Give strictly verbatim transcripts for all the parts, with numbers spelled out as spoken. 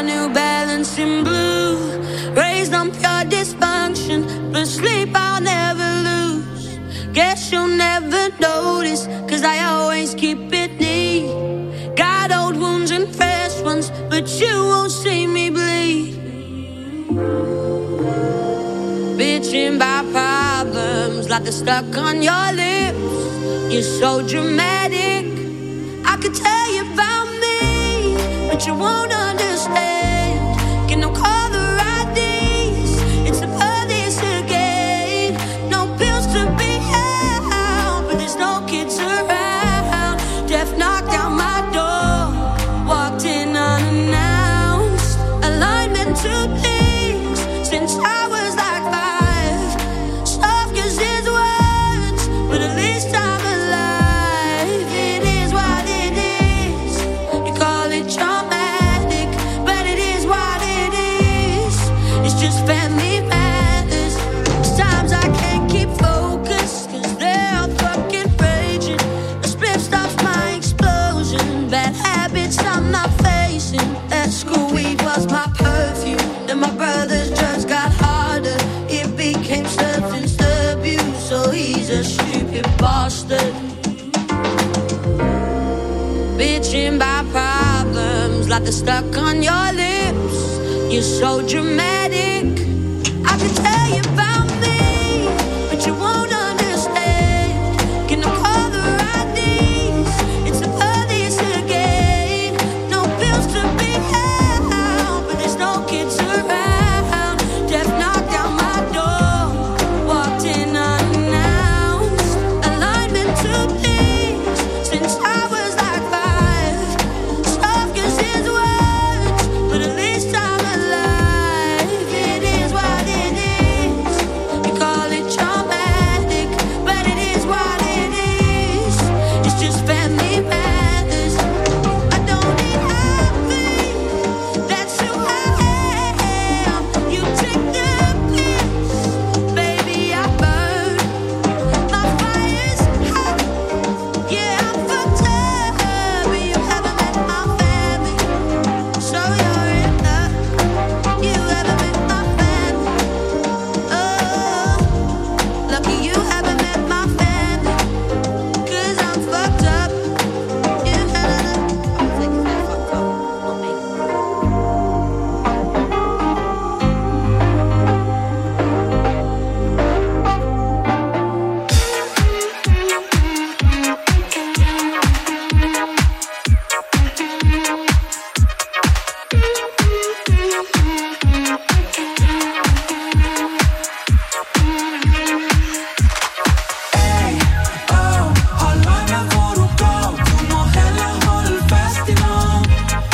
New Balance in blue. Raised on pure dysfunction, but sleep I'll never lose. Guess you'll never notice, cause I always keep it neat. Got old wounds and fresh ones, but you won't see me bleed. Bitching by problems like they're stuck on your lips. You're so dramatic, I could tell you about me, but you won't understand. Can no caller I Ds, it's the police again. No pills to be had, but there's no kids around. Death knocked out my door, walked in unannounced. Alignment to things since I was like five. Soft as his words, but at least I'm alive. It is what it is. You call it traumatic, but it is what it is. It's just family matters. Sometimes I can't keep focus, cause they're all fucking raging. The split stops my explosion. Bad habits I'm not facing. At school weed was my perfume. Then my brother's drugs got harder. It became substance abuse. So he's a stupid bastard. Bitching by problems like they're stuck on your lips. You're so dramatic, I can tell you about me, but you won't understand. Can I call the right Ds? It's the police again. No bills to be had, but there's no kids around. Death knocked out my door, walked in unannounced. Alignment to things since I was like five. Soft as his words, but at least I'm alive. It is what it is. You call it traumatic, but it is what it is. It's just family matters. I don't need happy, that's who I am. You take the piss, baby, I burn. My fire's hot, yeah, I'm fucked up. You haven't met my family, so you're in love. You haven't met my family. Oh, lucky you haven't met my family, cause I'm fucked up. You haven't. I'm fucked up, not me. Hold øje med hvor du går, du må hellere holde fast i nogen.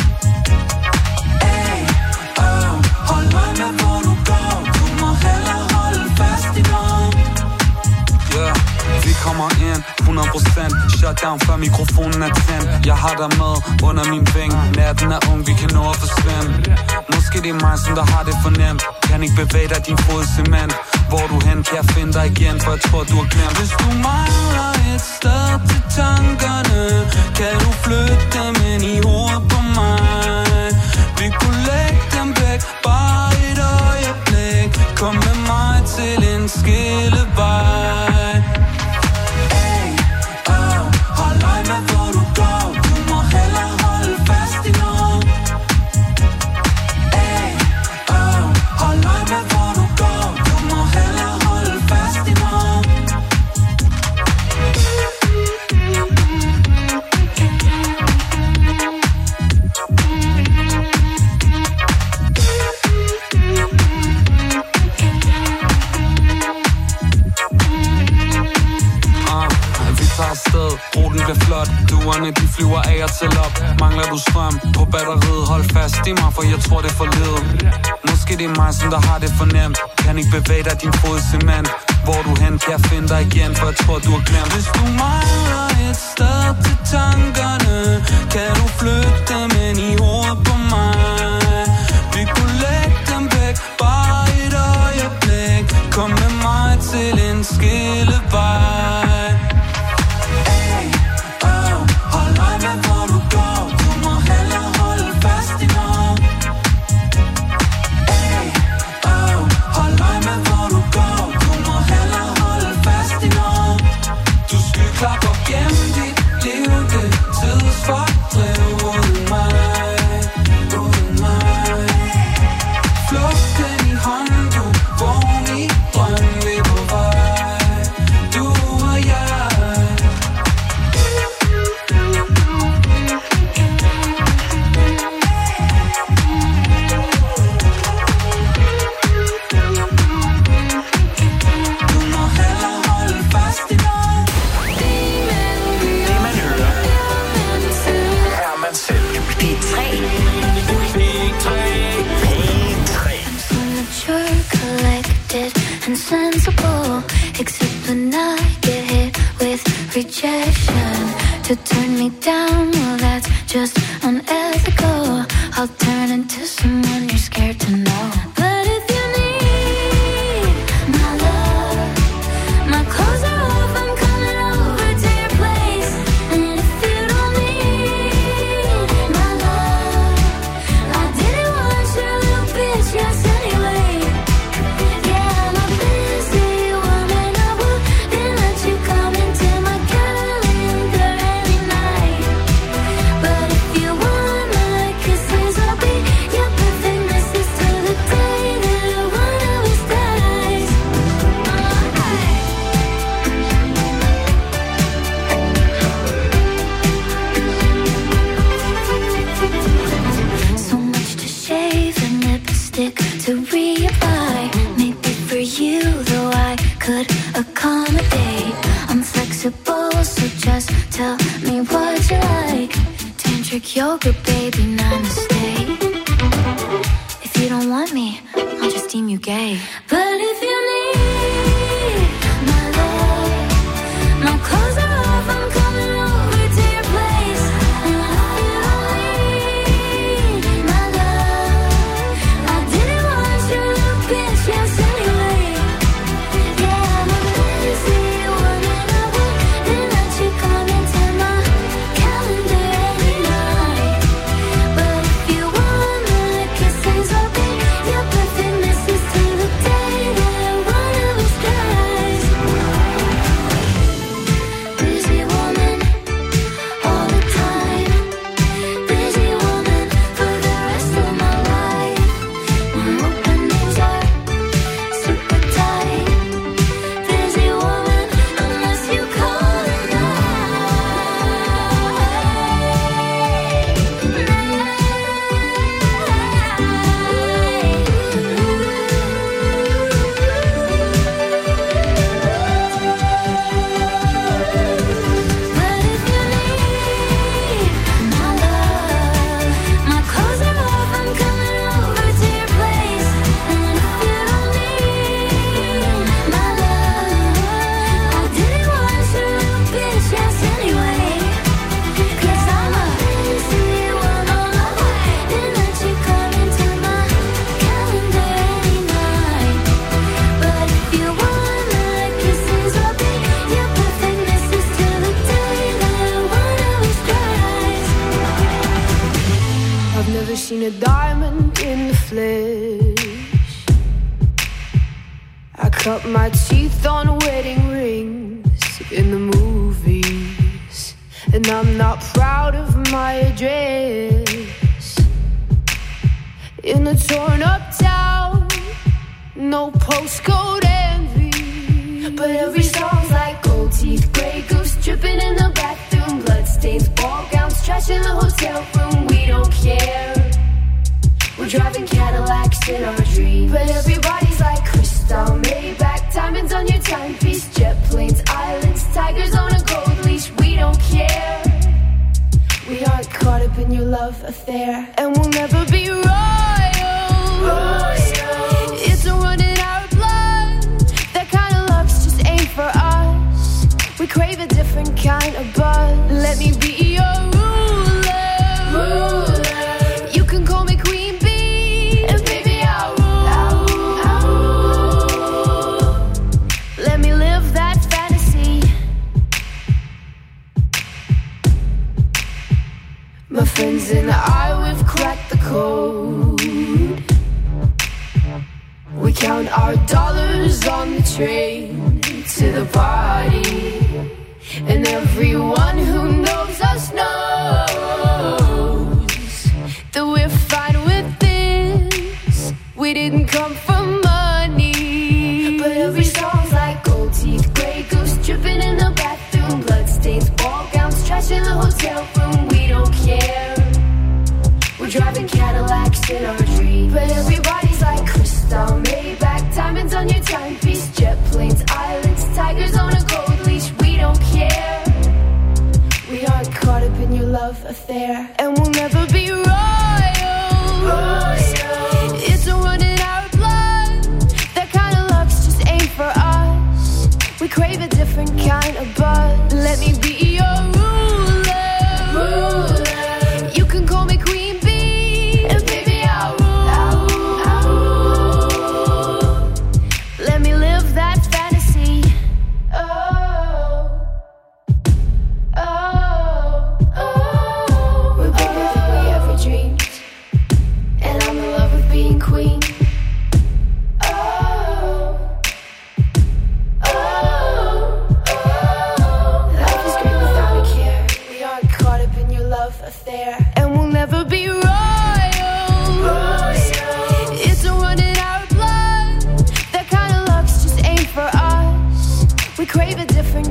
Ey, oh, hold øje med hvor du går, du må hellere holde fast i nogen. Yeah, vi kommer ind hundrede procent. Shutdown før mikrofonen er tændt. Jeg har dig med under min ving. Natten er ung, vi kan nå at forsvinde. Måske det er mig, som der har det for nemt. Kan ikke bevæge dig din fod i cement. Hvor du hen, kan jeg finde dig igen, for jeg tror du har glemt. Hvis du mangler et sted til tankerne, kan du flytte dem ind i hovedet på mig. Vi kunne lægge dem væk, bare et øjeblik. Kom med mig til en skillevej. Ey, oh, hold øje med hvor du går, du må hellere holde fast i nogen. Ey, oh, hold øje med hvor du går, du må hellere holde fast i nogen. Afsted, ruten bliver flot. Duerne de flyver af og til op. Mangler du strøm på batteriet, hold fast i mig, for jeg tror det er for lidt. Måske det er mig, som der har det for nemt. Kan ikke bevæge dig din fod i cement. Hvor du hen, kan jeg finde dig igen, for jeg tror du har glemt. Hvis du mangler et sted til tankerne, kan du flytte dem ind i hovedet på mig. Vi kunne lægge dem væk, bare et øjeblik. Kom med mig til en skillevej. Hold øje med hvor du går, du må hellere holde fast i nogen. and sensible, except when I get hit with rejection. To turn me down, well that's just unethical. I'll turn into someone you're scared to know. But if you need my love, my clothes are off, I'm coming over to your place. And if you don't need my love, I didn't want your little bitch, yes anyway. Yeah, I'm a busy woman, I wouldn't let you come into my calendar any night. But if you want my kisses, I'll be your perfect missus till the day that one of us dies. So much to shave and lipstick to reapply. Maybe for you, though I could accommodate. I'm flexible, so just tell me what you like. Tantric yoga, baby, namaste. If you don't want me, I'll just deem you gay. But if you need my love, my clothes are off, I'm coming over to your place. And if you don't need my love, I didn't want your little bitch, yes anyway. Yeah, I'm a busy woman, I wouldn't let you come into my calendar any night. But if you want my kisses, I'll be your perfect missus till the day that one of us dies. Busy woman, all the time. Busy woman for the rest of my life. My openings are super tight. Busy woman, unless you call it But if you need my love, my clothes are off, I'm coming over to your place. And if you don't need my love, I didn't want your little bitch, yes anyway. 'Cause I'm a busy woman, I wouldn't let you come into my calendar any night. But if you want my kisses, I'll be your perfect missus till the day that one of us dies. I've never seen a diamond in the flesh. I cut my teeth on wedding rings in the movies, and I'm not proud of my address. In a torn up town, no postcode envy, but every song's like gold teeth, Grey Goose dripping in the bathroom, bloodstains, ball gowns, trash in the hotel room. We don't care. We're driving Cadillacs in our dreams, but everybody's like crystal, Maybach, diamonds on your timepiece, jet planes, islands, tigers on a gold leash. We don't care. We aren't caught up in your love affair, and we'll never be royals. It's a run in our blood. That kind of luck's just ain't for us. We crave a different kind of buzz. Let me be your ruler. You can call me Queen Bee, and baby I'll rule. Let me live that fantasy. My friends and I, we've cracked the code. We count our dollars on the train to the party, and everyone who knows us knows that we're fine with this. We didn't come for money, but every song's like gold teeth, Grey Goose dripping in the bathroom, bloodstains, ball gowns, trash in the hotel room. We don't care. We're driving Cadillacs in our dreams, but everybody's like crystal, Maybach, diamonds on your timepiece, jet planes, islands, tigers on a gold leash. We don't care. We aren't caught up in your love affair, and we'll never be royals. It's a run in our blood. That kind of luck's just ain't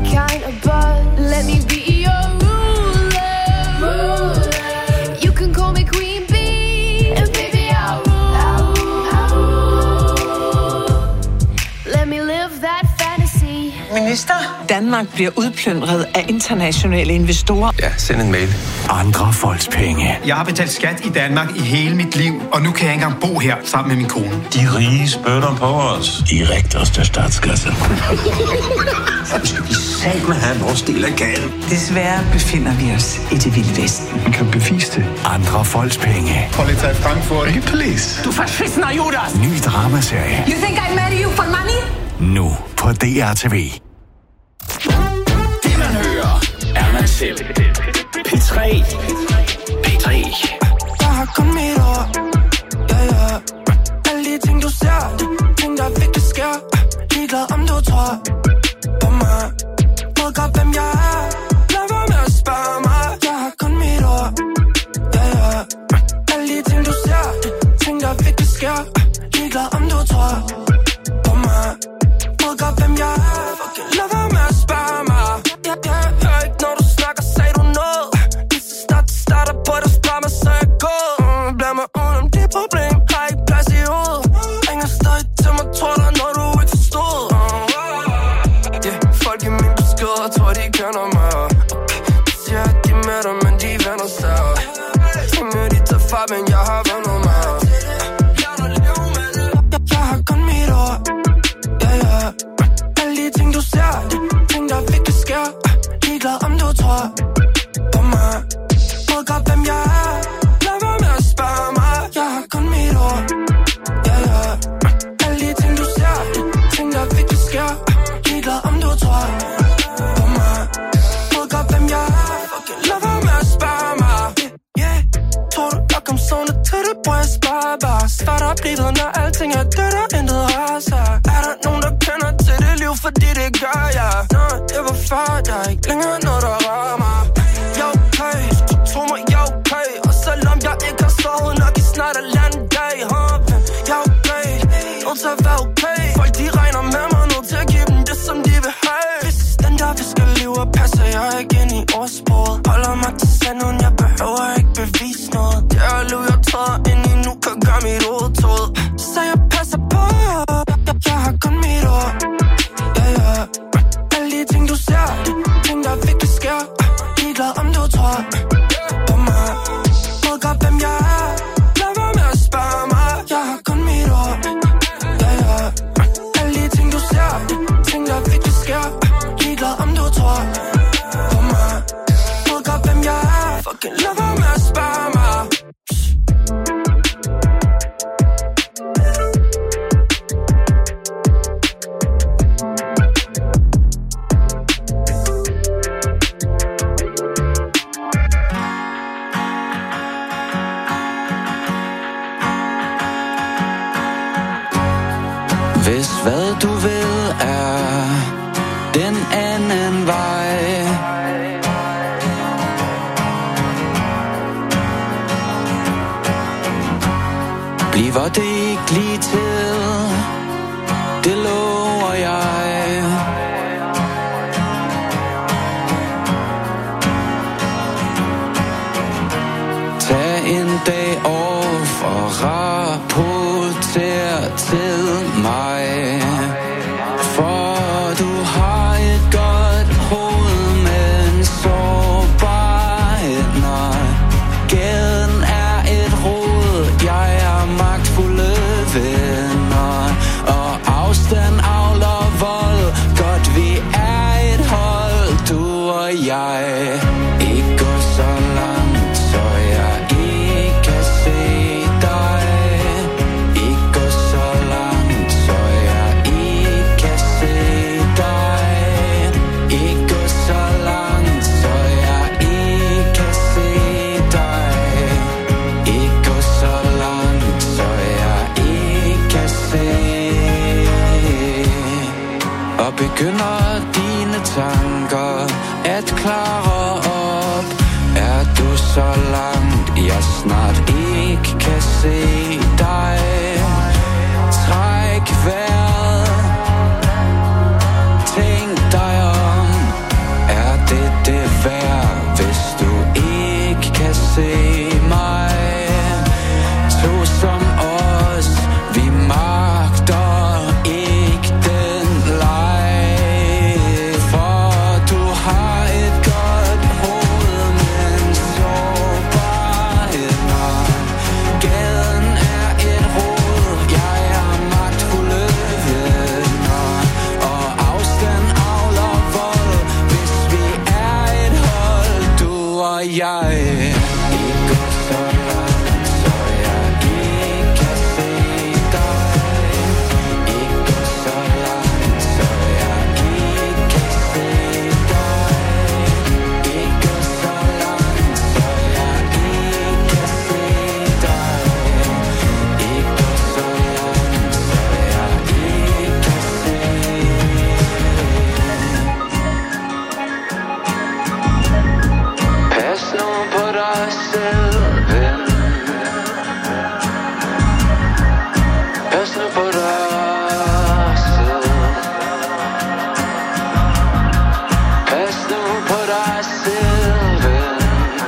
kind of buzz. Let me be your ruler. ruler. You can call me Queen Bee, and baby I'll rule. I'll rule. I'll rule. Let me live that fantasy. Minister, Danmark bliver udplyndret af internationale investorer. Ja, send en mail. Andre folks penge. Jeg har betalt skat i Danmark i hele mit liv, og nu kan jeg ikke engang bo her sammen med min kone. De rige spytter på os. I rigtigste statskasse. Så skal vi satme have vores del af gaden. Desværre befinder vi os i det vilde vesten. Man kan bevise det. Andre folks penge. Polizei Frankfurt. Ikke please. Du verschissener Judas! Ny dramaserie. You think I marry you for money? Nu på D R T V. Det man hører, er man selv. P tre. P tre. Jeg har kun mit ord. Ja, ja. Alle de ting du ser, de ting der virkelig sker. Ligeglad om du tror på mig. Ved godt hvem jeg er. Lad være med at spørge mig. Jeg har kun mit ord. Ja, ja. Alle de ting du ser, de ting der virkelig sker. Ligeglad om du tror på mig. Ved godt hvem jeg er. Lad være med at spørge mig. Jeg hører ikke når du snakker, sagde du noget. Lige så snart det starter på dig, spørg mig, så jeg går. Blad mig udenom det problem, har ikke plads i hovedet. Ringer stadig til mig, tror der når du ikke forstod. Yeah, folk i min beskeder, tror de kender mig. De siger at de er med dig, men de vender sig. Tænker de tager far, men jeg har vendet mig. Jeg har kun mit ord. Ja, ja. Alle de ting du ser, de ting der virkelig sker. Ligeglad om du tror på mig. Ved godt hvem jeg er. Lad være med at spørge mig. Jeg har kun mit ord. Ja, ja. Alle de ting du ser, de ting der virkelig sker. Ligeglad om du tror på mig. Ved godt hvem jeg er. Lad være med at spørge mig. Yeah, tror du jeg kom sådan til det, bror jeg spørger bare. Start op livet, når alting er dødt og intet rører sig. Er der nogen der kender til det liv, fordi det gør jeg. Nå, det var før, der er ikke længere noget der rører mig. Jeg okay, du tog mig, jeg okay. Og selvom jeg ikke har sovet nok i snart en eller anden dag, huh? Jeg okay, nødt til at være okay. Folk de regner med mig, nødt til at give dem det som de vil have. Hvis den der vi skal leve, passer jeg ikke ind i ordsproget. Holder mig til sanden, jeg behøver ikke bevise noget. Det er liv jeg træder ind i nu, kan gøre mit hoved tåd. Så jeg passer på, jeg, jeg har kun mit ord. Ja, ja. Alle de ting du ser, de ting der virkelig sker. Ligeglad om du tror på mig. Ved godt hvem jeg er. Lad være med at spørge mig. Jeg har kun mit ord. Ja, ja. Alle de ting du ser, de ting der virkelig sker. Ligeglad om du tror på mig. Ved godt hvem jeg er. Fucking lad være med at spørge mig. Hvis hvad du vil er den anden vej, bliver det ikke lige til, det lover jeg. Tag en dag off og rapporter til mig, for du har et godt hoved, men sårbarhed, når gaden er et rod. Jeg er magtfulde venner, og afstand avler vold. Godt vi er et hold, du og jeg. Ikke gå så langt, så jeg ikke kan se dig. Ikke gå så langt, så Pas nu på dig selv. Pas nu på dig selv, ven.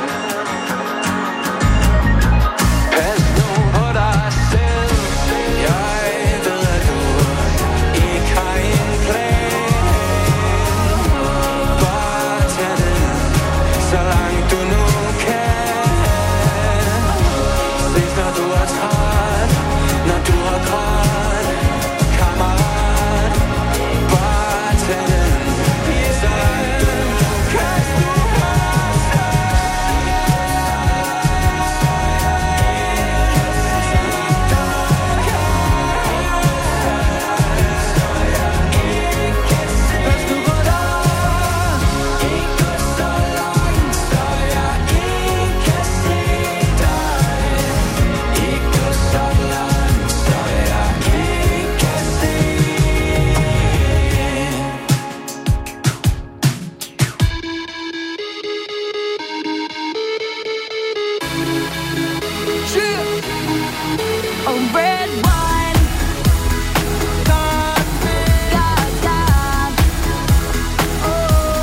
Pas nu på dig selv. Jeg ved, at du ikke har en plan. Bare tag det, så langt du nu kan. Ses når du er træt, når du har grædt. Kammerat, bare tag det, så langt du nu kan. Pas nu på dig, ikke gå så langt, så jeg ikke kan se dig. Ikke gå så langt, så jeg ikke kan se. Oh, red wine. God, God, God. Oh,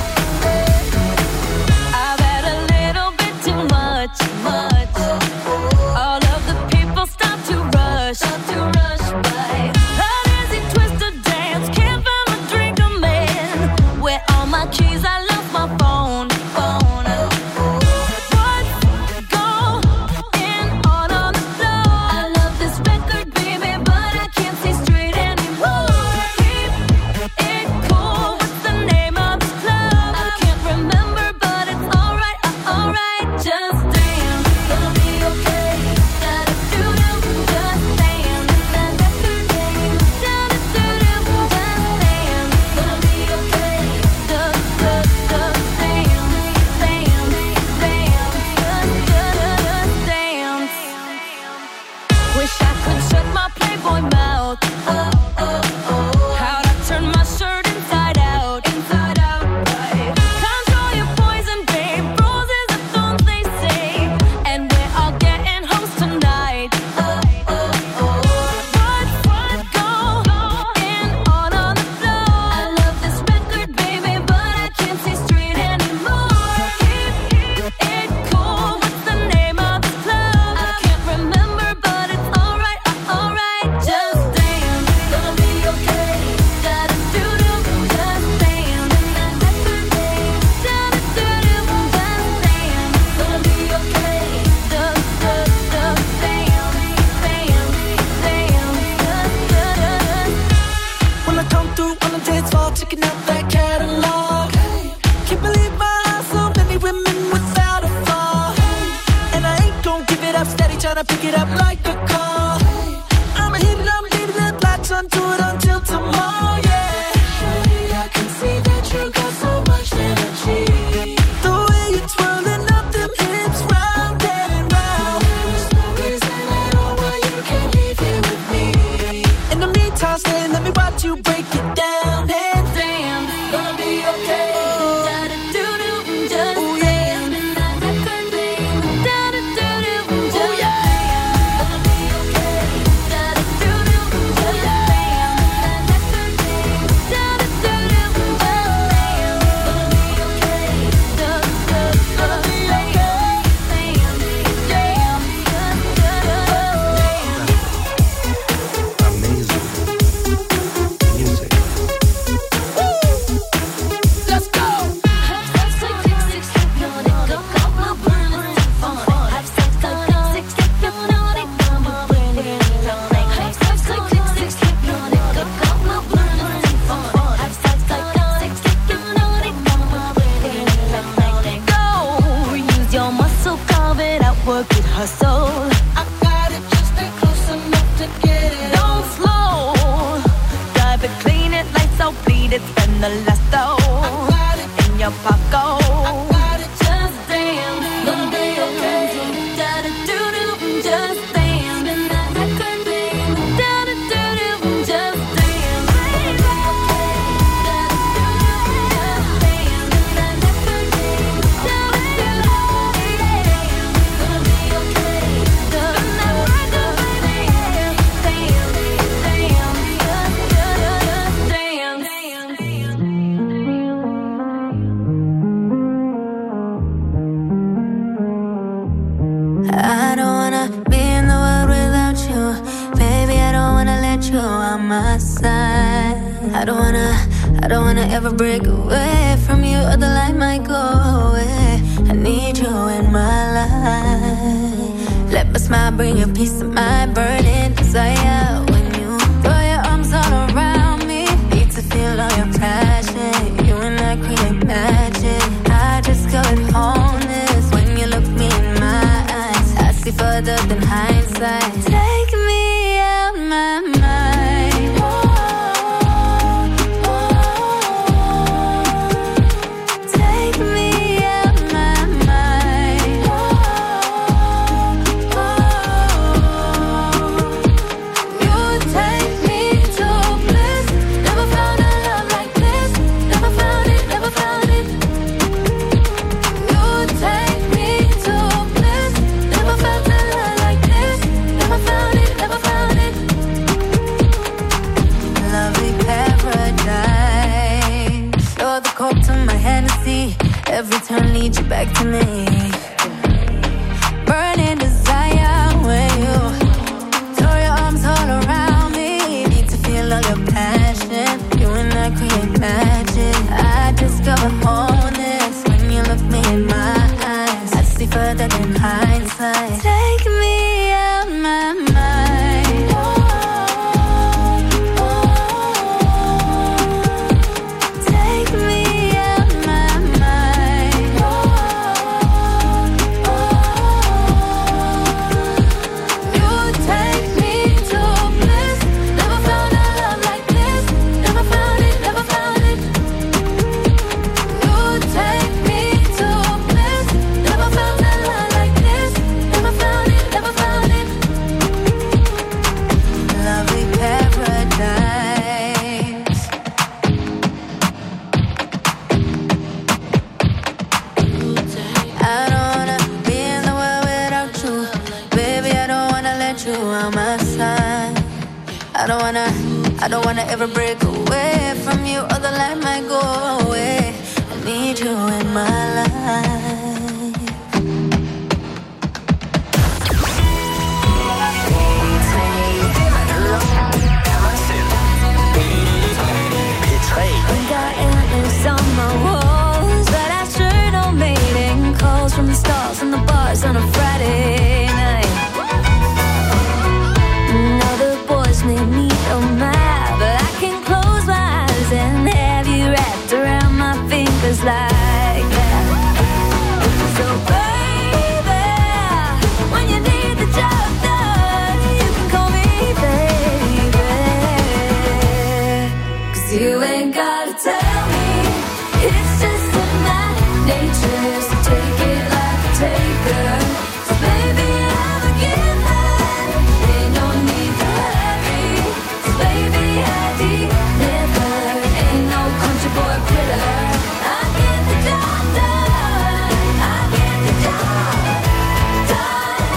I've had a little bit too much, much. All of the people stop to rush, stop to rush by. An easy twisted dance, can't find my drink, I'm in. Where all my keys, I lost my phone, phone. What's going on on the floor? I love this record, baby, but I can't see straight anymore. Keep it cool, what's the name of this club? I can't remember, but it's alright, uh, alright. Just dance, gonna be okay. Da-da-doo-doo, just dance. Da-da-doo-doo, da-da-doo-doo, just dance. Gonna be okay. Da-da-da-da, dance, dance, dance, da-da-da-da, dance. Wish I could shut my Playboy mouth. Oh, oh, oh. How'd I turn my shirt inside out? Inside out, right. Control your poison, babe. Roses are thorns, they say. And we're all getting hoes tonight. Oh, oh, oh. What's going on on the floor? I love this record, baby, but I can't see straight anymore. Keep it cool. What's the name of this club? I can't remember, but it's alright, uh, alright. Just dance, gonna be okay. Da-da-doo-doo, just dance. Da-da-doo-doo, da-da-doo-doo, just dance. Gonna be okay. Da-da-da, dance, dance, dance, da-da-da. When I come through on the dance floor, checking out that catalog. Can't believe my eyes, so many women without a flaw. And I ain't gon' give it up, steady tryna pick it up like a call. I'ma hit it, I'ma leave it, latch onto it until tomorrow, yeah. Surely I can see that you got so much energy. The way you're twirling up them hips round and round. There's no reason at all why you can't leave here with me. In the meantime, stay, let me watch you break it down. And Dance, gonna be okay. Da-da-doo-doo, just oh yeah, da-da-doo-doo, just oh yeah. gonna be okay. Da-da-doo-doo, just da-da-doo-doo, just gonna be okay. Da-da-da-da, gonna be okay. Amazing music. Let's go. Have sex like six, six, six, naughty, go, go, go, burn it, fun. Have sex like six, six, six, naughty, go, go, burn it, fun. Have sex like six, six, six, naughty, go, go, go, burn it, fun. Have sex like six, six, six, naughty, go, go, burn it, fun. Go, use your muscle, carve it out, work it, hustle. I got it, just stay close enough to get it. Don't slow, drive it, clean it, lights out, bleed it, spend the last dough Got it, in your pocket. got it, Just dance, gonna be okay. Da-da-doo-doo, just dance. Da-da-doo-doo, just dance. Da-da-doo-doo, you on my side. I don't wanna, I don't wanna ever break away from you, or the light might go away. I need you in my life. Let my smile bring you peace of mind, burning desire. When you throw your arms all around me, need to feel all your passion. You and I create magic. I just got wholeness when you look me in my eyes. I see further than hindsight. Take me out my mind. Oh, oh, oh. Take me out my mind. Oh, oh, oh. You take me to bliss. Never found a love like this. Never found it, never found it. You take me to bliss. Never felt a love like this. Never found it, never found it. Lovely paradise. You're the coke to my Hennessy. Every turn leads you back to me. Burning desire when you throw your arms all around me. Need to feel all your passion. You and I create magic. I discover wholeness when you look me in my eyes. I see further than hindsight. Take me out my mind. Oh, oh, oh. Take me out my mind. Oh, oh, oh. You take me to bliss. Never found a love like this. Never found it, never found it. You take me to bliss. Never found a love like this. Never found it, never found it. Lovely paradise. I don't wanna be in the world without you. Baby, I don't wanna let you on my side. I don't wanna, I don't wanna ever break away from you, or the light might go away. I need you in my life. Got antlers on my walls, but I sure don't mating calls from the stars and the bars on a Friday night. Now the boys may meet on my, but I can close my eyes and have you wrapped around my fingers like that. So baby, when you need the job done, you can call me baby. 'Cause you ain't gotta tell me, it's just in my nature, so take it like a taker. So baby, I'm a giver, ain't no need to hurry. So baby, I deliver, ain't no country boy quitter. I get the job done, I get the job done.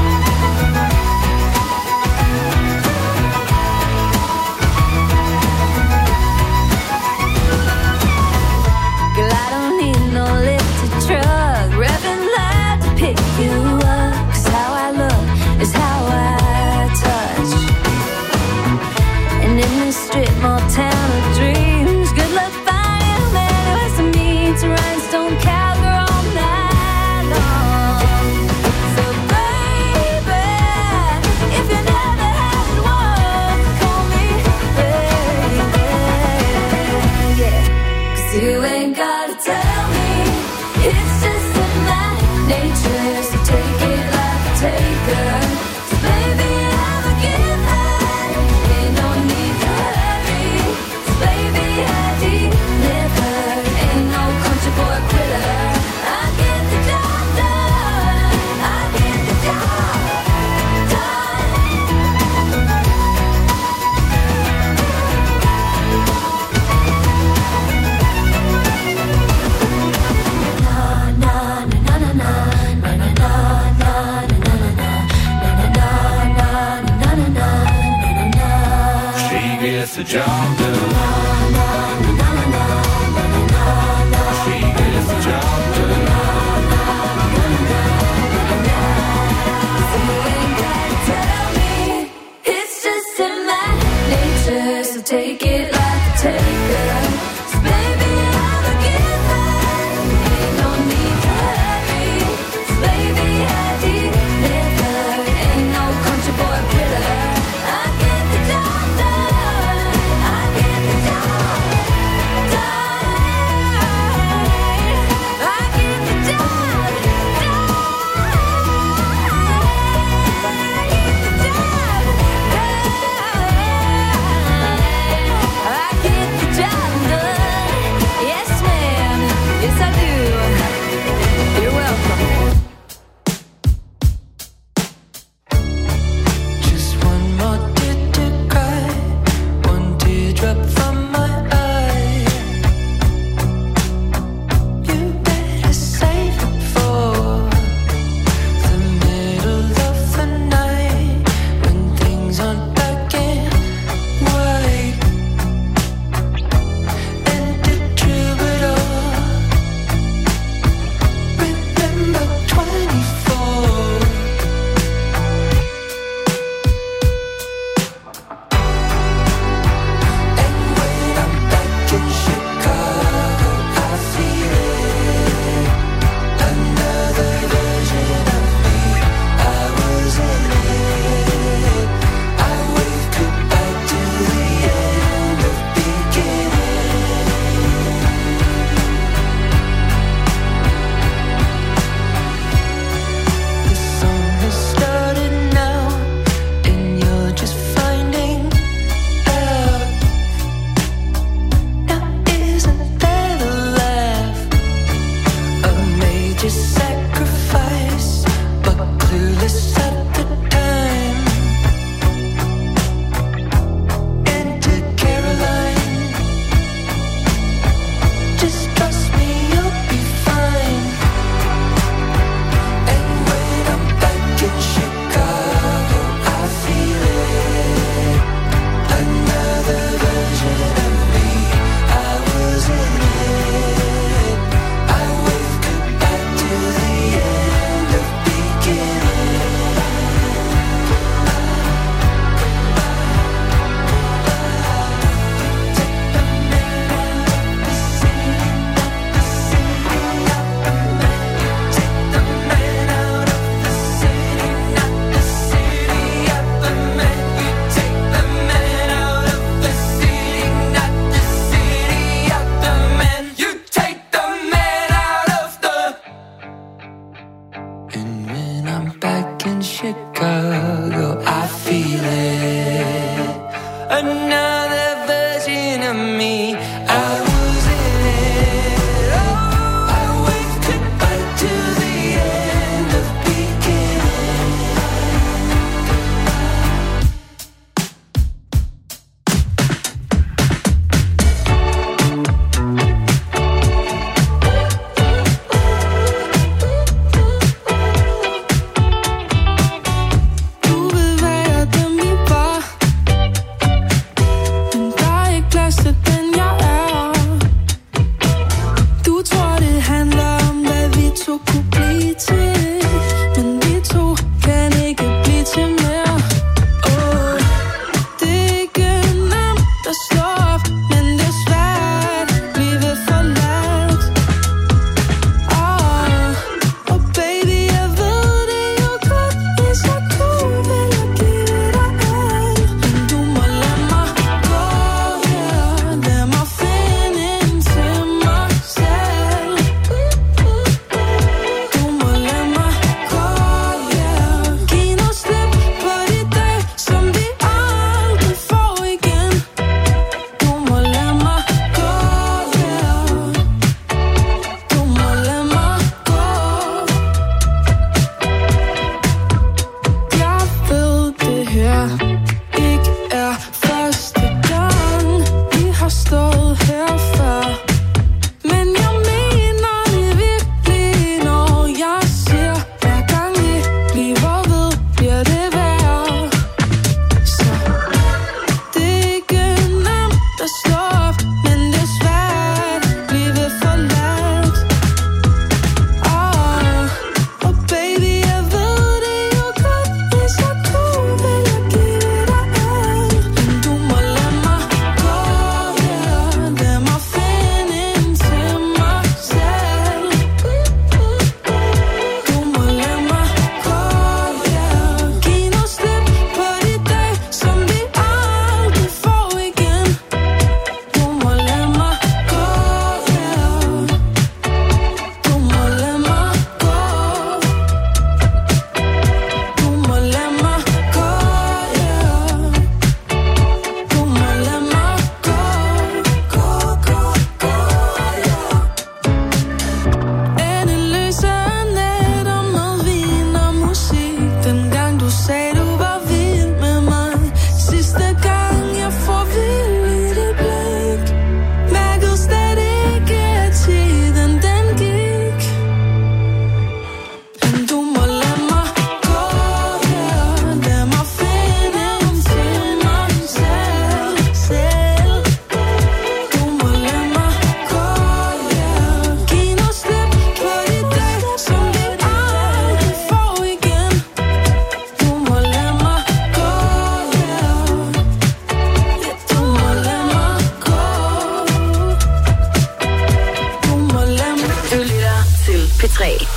Girl, I don't need no lifted truck, revving loud to pick you up. 'Cause how I look is how I touch. And in this strip mall town of dreams, good luck finding a man who has to meet a rhinestone cowgirl all night long. So baby, if you never had one, call me baby. Yeah. 'Cause you ain't gotta tell me, it's just in my nature, so take it like a taker. So baby, I'm a giver, ain't no need to hurry. So baby, I deliver, ain't no country boy quitter. I get the job done, I get the job done. She gets the job done. She gets the job done. So you ain't gotta tell me, it's just in my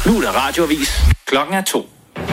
Nu er der radioavis. Klokken er to.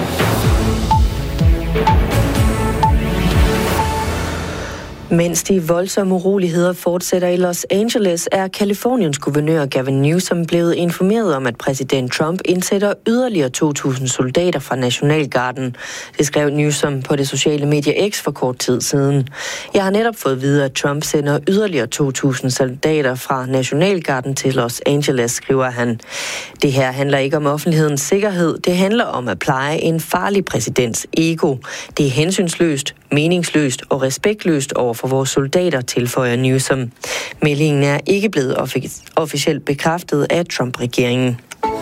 Mens de voldsomme uroligheder fortsætter i Los Angeles, er Californiens guvernør Gavin Newsom blevet informeret om, at præsident Trump indsætter yderligere to tusind soldater fra Nationalgarden. Det skrev Newsom på det sociale medie X for kort tid siden. Jeg har netop fået at vide, at Trump sender yderligere to tusind soldater fra Nationalgarden til Los Angeles, skriver han. Det her handler ikke om offentlighedens sikkerhed. Det handler om at pleje en farlig præsidents ego. Det er hensynsløst, meningsløst og respektløst over for vores soldater, tilføjer Newsom. Meldingen er ikke blevet offic- officielt bekræftet af Trump-regeringen.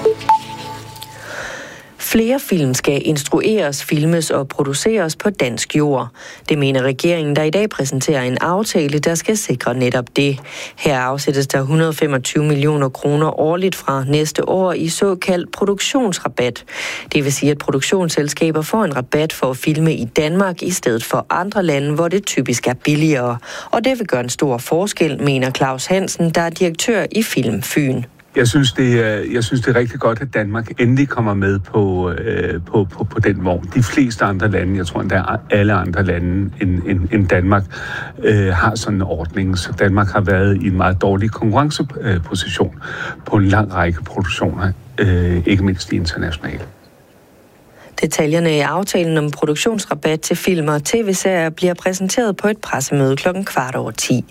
Flere film skal instrueres, filmes og produceres på dansk jord. Det mener regeringen, der i dag præsenterer en aftale, der skal sikre netop det. Her afsættes der et hundrede og femogtyve millioner kroner årligt fra næste år i såkaldt produktionsrabat. Det vil sige, at produktionsselskaber får en rabat for at filme i Danmark i stedet for andre lande, hvor det typisk er billigere. Og det vil gøre en stor forskel, mener Claus Hansen, der er direktør i Film Fyn. Jeg synes, det er, jeg synes, det er rigtig godt, at Danmark endelig kommer med på, øh, på, på, på den vogn. De fleste andre lande, jeg tror endda alle andre lande end, end, end Danmark, øh, har sådan en ordning. Så Danmark har været i en meget dårlig konkurrenceposition på en lang række produktioner, øh, ikke mindst internationalt. Detaljerne i aftalen om produktionsrabat til film og tv-serier bliver præsenteret på et pressemøde klokken kvart over ti.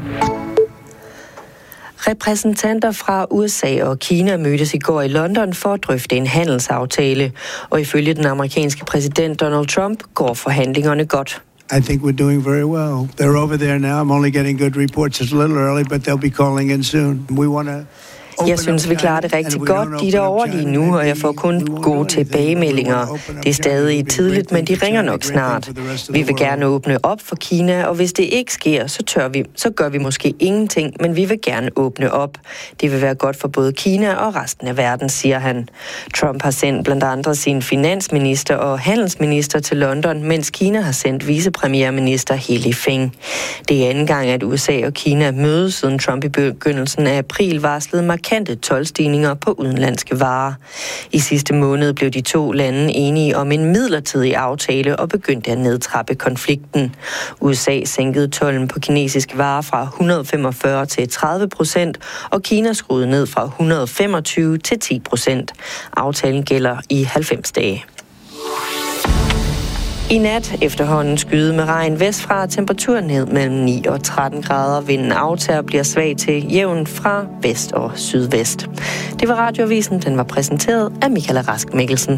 Repræsentanter fra U S A og Kina mødtes i går i London for at drøfte en handelsaftale, og ifølge den amerikanske præsident Donald Trump går forhandlingerne godt. I think we're doing very well. They're over there now. I'm only getting good reports. It's a little early, but they'll be calling in soon. We want to Jeg synes, vi klarer det rigtig godt. De er derovre lige nu, og jeg får kun gode tilbagemeldinger. Det er stadig tidligt, men de ringer nok snart. Vi vil gerne åbne op for Kina, og hvis det ikke sker, så, tør vi, så gør vi måske ingenting, men vi vil gerne åbne op. Det vil være godt for både Kina og resten af verden, siger han. Trump har sendt blandt andre sin finansminister og handelsminister til London, mens Kina har sendt vicepremierminister He Lifeng. Det er anden gang, at U S A og Kina mødes, siden Trump i begyndelsen af april varslede markante toldstigninger på udenlandske varer. I sidste måned blev de to lande enige om en midlertidig aftale og begyndte at nedtrappe konflikten. U S A sænkede tolden på kinesiske varer fra et hundrede og femogfyrre til tredive procent, og Kina skruede ned fra et hundrede og femogtyve til ti procent. Aftalen gælder i halvfems dage. I nat efterhånden skyde med regn vestfra, temperaturen ned mellem ni og tretten grader. Vinden aftager og bliver svag til jævn fra vest og sydvest. Det var Radioavisen, den var præsenteret af Michael Rask Mikkelsen.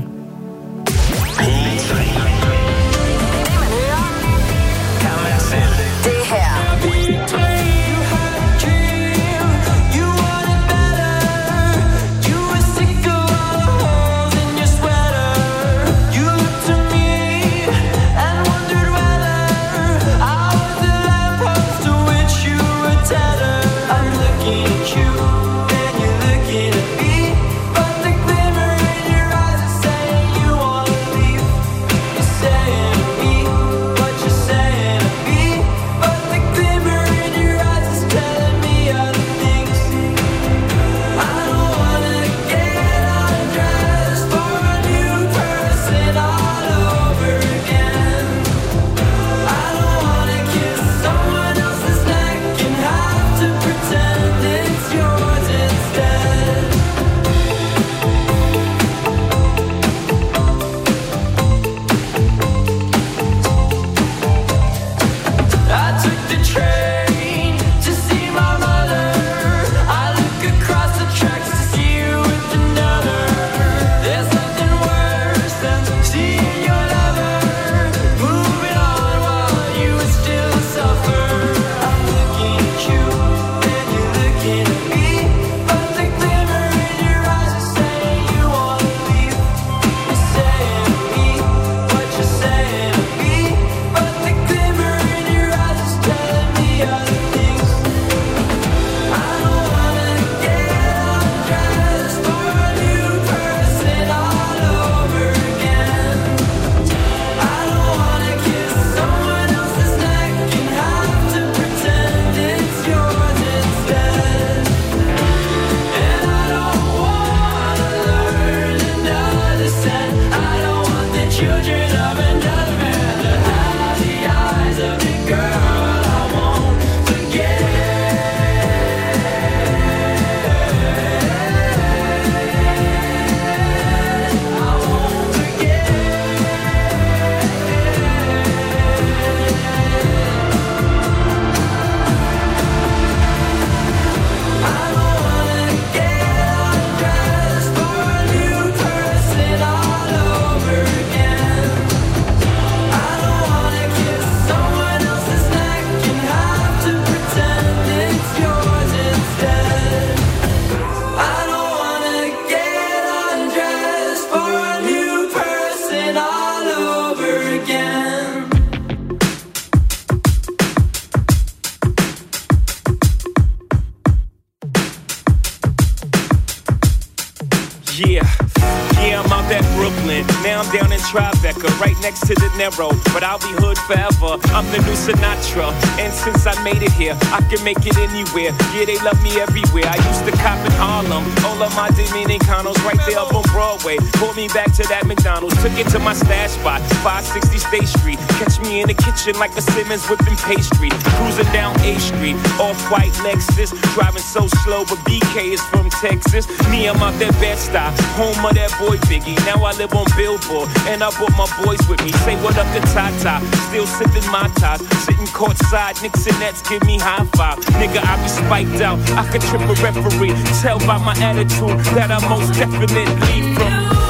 Yeah, yeah, I'm out at Brooklyn. Now I'm down in Tribeca, right next to the Narrow. But I'll be hood forever. I'm the new Sinatra. And since I made it here, I can make it anywhere. Yeah, they love me everywhere. I used to cop in Harlem. All of my Dominicanos right there up on Broadway. Pulled me back to that McDonald's. Took it to my stash spot, five sixty State Street. Catch me in the kitchen like the Simmons whipping pastry. Cruising down A Street, off-white Lexus. Driving so slow, but B K is from Texas. Me, I'm out that Bed-Stuy, home of that boy Biggie. Now I live on Billboard, and I brought my boys with me. Say what up to Tata, still sipping my ties. Sitting courtside, Knicks and Nets give me high five. Nigga, I be spiked out, I could trip a referee. Tell by my attitude that I most definitely from.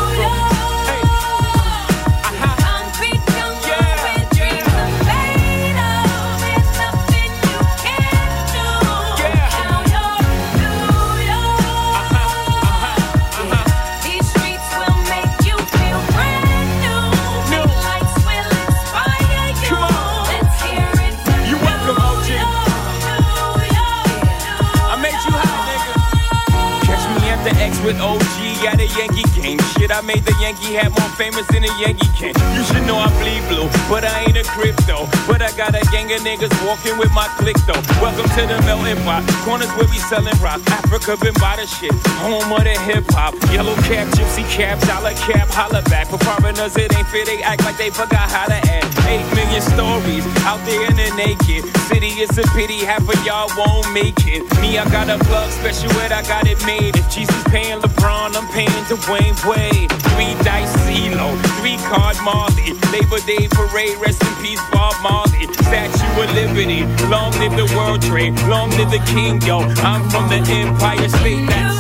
With O G at a Yankee game. Shit, I made the Yankee hat more famous than a Yankee can. You should know I bleed blue, but I ain't a crypto. But I got a gang of niggas walking with my click though. Welcome to the melting pot. Corners where we selling rock. Africa been by the shit. Home of the hip hop. Yellow cap, gypsy cap, dollar cap, holla back. For foreigners it ain't fair, they act like they forgot how to act. Eight million stories out there in the naked city. It's a pity half of y'all won't make it. Me, I got a plug special ed, I got it made. If Jesus paying LeBron, I'm paying Dwayne Wade. Three dice CeeLo, three card Marley. Labor Day parade, rest in peace Bob Marley. Statue of Liberty, long live the World Trade, long live the King, yo. I'm from the Empire State. That's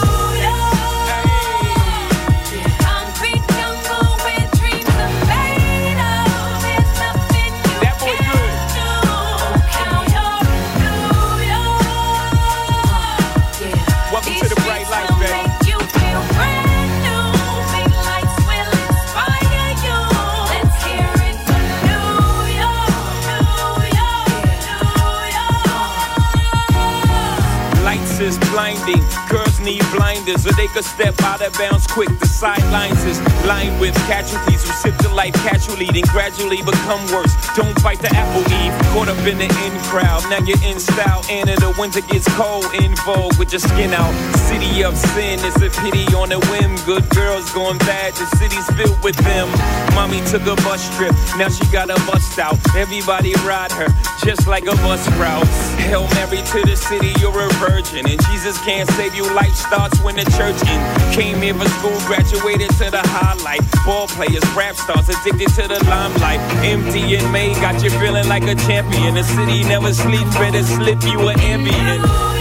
is blinding. Girls need blinders so they could step out of bounds quick. The sidelines is lined with casualties who sip the life casually, then gradually become worse. Don't fight the apple eve. Caught up in the in crowd. Now you're in style. And in the winter gets cold. In vogue with your skin out. City of sin. It's a pity on a whim. Good girls going bad. The city's filled with them. Mommy took a bus trip. Now she got a bust out. Everybody ride her just like a bus route. Hail Mary to the city. You're a virgin. And Jesus can't save you. Life starts when the church in. Came here for school, graduated to the highlight. Ball players, rap stars, addicted to the limelight. Empty in May, got you feeling like a champion. The city never sleeps, better slip you an ambient.